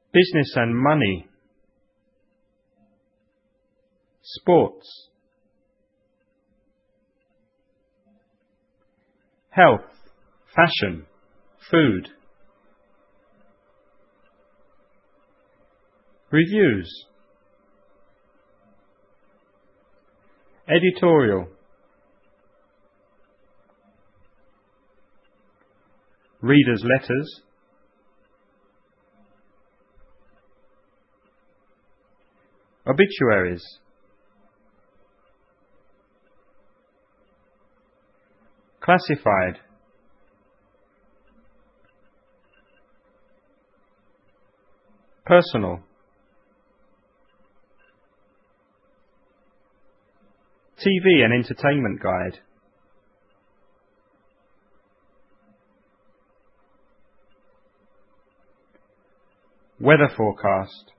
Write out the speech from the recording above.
Business and money. Sports. Health, fashion, food. Reviews. Editorial. Readers' letters. Obituaries. Classified. Personal. TV and entertainment guide. Weather forecast.